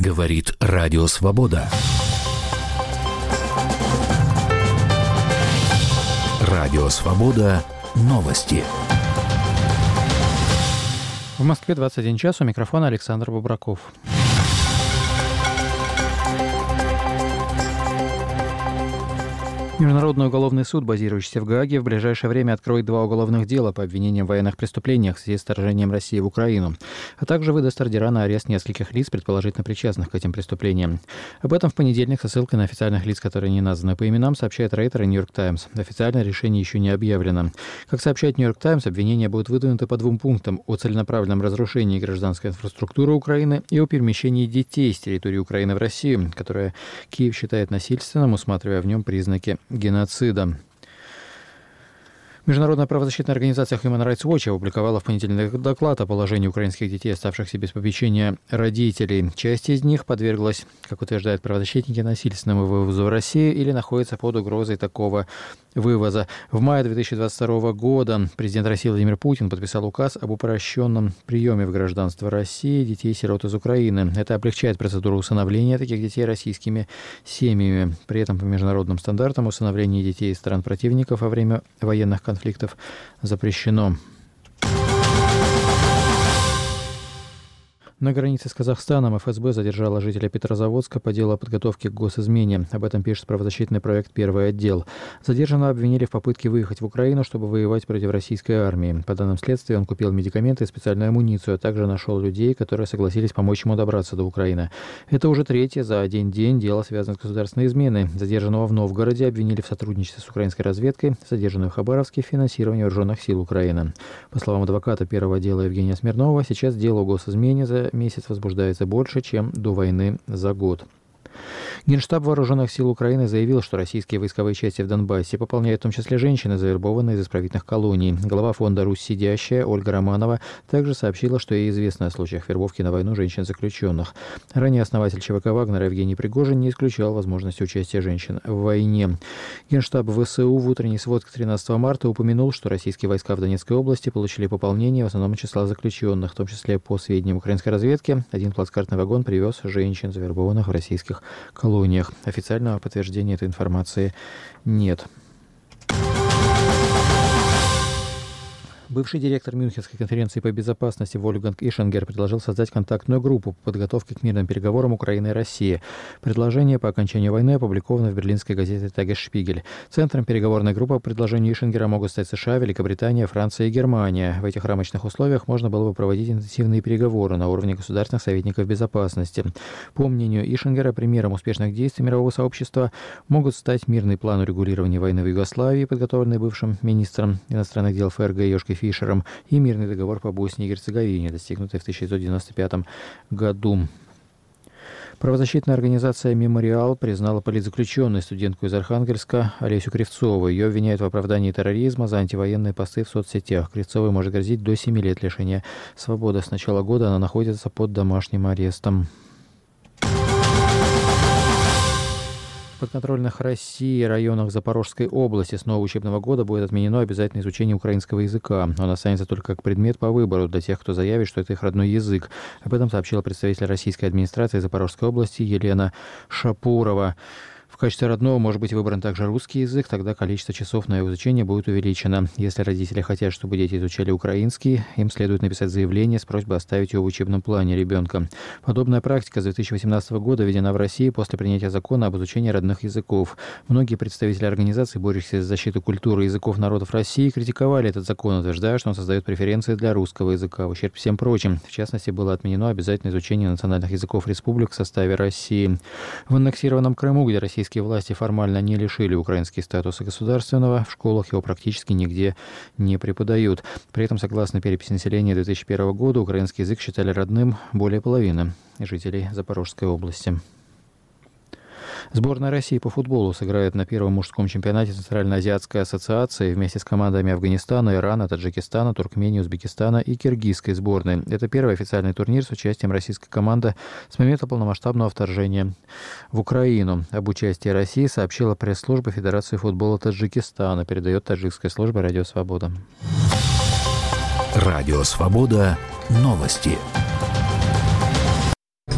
Говорит Радио Свобода. Радио Свобода. Новости. В Москве 21 час. У микрофона Александр Бобраков. Международный уголовный суд, базирующийся в Гааге, в ближайшее время откроет 2 уголовных дела по обвинениям в военных преступлениях в связи с вторжением России в Украину, а также выдаст ордера на арест нескольких лиц, предположительно причастных к этим преступлениям. Об этом в понедельник со ссылкой на официальных лиц, которые не названы по именам, сообщает Рейтер и Нью-Йорк Таймс. Официальное решение еще не объявлено. Как сообщает Нью-Йорк Таймс, обвинения будут выдвинуты по 2 пунктам: о целенаправленном разрушении гражданской инфраструктуры Украины и о перемещении детей с территории Украины в Россию, которое Киев считает насильственным, усматривая в нем признаки геноцида. Международная правозащитная организация Human Rights Watch опубликовала в понедельник доклад о положении украинских детей, оставшихся без попечения родителей. Часть из них подверглась, как утверждают правозащитники, насильственному вывозу в Россию или находится под угрозой такого вывоза. В мае 2022 года президент России Владимир Путин подписал указ об упрощенном приеме в гражданство России детей-сирот из Украины. Это облегчает процедуру усыновления таких детей российскими семьями. При этом по международным стандартам усыновление детей из стран противников во время военных конфликтов запрещено. На границе с Казахстаном ФСБ задержала жителя Петрозаводска по делу о подготовке к госизмене. Об этом пишет правозащитный проект «Первый отдел». Задержанного обвинили в попытке выехать в Украину, чтобы воевать против российской армии. По данным следствия, он купил медикаменты и специальную амуницию, а также нашел людей, которые согласились помочь ему добраться до Украины. Это уже третье за один день дело, связанное с государственной изменой. Задержанного в Новгороде обвинили в сотрудничестве с украинской разведкой, задержанную в Хабаровске в финансировании вооруженных сил Украины. По словам адвоката Первого отдела Евгения Смирнова, сейчас дело о госизмене за месяц возбуждается больше, чем до войны за год. Генштаб Вооруженных сил Украины заявил, что российские войсковые части в Донбассе пополняют в том числе женщины, завербованные из исправительных колоний. Глава фонда «Русь сидящая» Ольга Романова также сообщила, что ей известно о случаях вербовки на войну женщин-заключенных. Ранее основатель ЧВК «Вагнера» Евгений Пригожин не исключал возможности участия женщин в войне. Генштаб ВСУ в утренней сводке 13 марта упомянул, что российские войска в Донецкой области получили пополнение в основном числа заключенных, в том числе по сведениям украинской разведки. Один плацкартный вагон привез женщин, завербованных в российских колониях. Официального подтверждения этой информации нет. Бывший директор Мюнхенской конференции по безопасности Вольфганг Ишингер предложил создать контактную группу по подготовке к мирным переговорам Украины и России. Предложение по окончанию войны опубликовано в берлинской газете «Тагесшпигель». Центром переговорной группы по предложению Ишингера могут стать США, Великобритания, Франция и Германия. В этих рамочных условиях можно было бы проводить интенсивные переговоры на уровне государственных советников безопасности. По мнению Ишингера, примером успешных действий мирового сообщества могут стать мирный план урегулирования войны в Югославии, подготовленный бывшим министром иностранных дел ФРГ Йошкой Фишером, и мирный договор по Боснии и Герцеговине, достигнутый в 1995 году. Правозащитная организация «Мемориал» признала политзаключенной студентку из Архангельска Олесю Кривцову. Ее обвиняют в оправдании терроризма за антивоенные посты в соцсетях. Кривцовой может грозить до 7 лет лишения свободы. С начала года она находится под домашним арестом. В подконтрольных России районах Запорожской области с нового учебного года будет отменено обязательное изучение украинского языка. Он останется только как предмет по выбору для тех, кто заявит, что это их родной язык. Об этом сообщила представитель российской администрации Запорожской области Елена Шапурова. В качестве родного может быть выбран также русский язык, тогда количество часов на его изучение будет увеличено. Если родители хотят, чтобы дети изучали украинский, им следует написать заявление с просьбой оставить его в учебном плане ребенка. Подобная практика с 2018 года введена в России после принятия закона об изучении родных языков. Многие представители организаций, борющихся за защиту культуры и языков народов России, критиковали этот закон, утверждая, что он создает преференции для русского языка в ущерб всем прочим. В частности, было отменено обязательное изучение национальных языков республик в составе России. В аннексированном Крыму, где российские власти формально не лишили украинский статуса государственного, в школах его практически нигде не преподают. При этом, согласно переписи населения 2001 года, украинский язык считали родным более половины жителей Запорожской области. Сборная России по футболу сыграет на первом мужском чемпионате Центральноазиатской ассоциации вместе с командами Афганистана, Ирана, Таджикистана, Туркмении, Узбекистана и киргизской сборной. Это первый официальный турнир с участием российской команды с момента полномасштабного вторжения в Украину. Об участии России сообщила пресс-служба Федерации футбола Таджикистана, передает таджикская служба «Радио Свобода». Радио Свобода. Новости.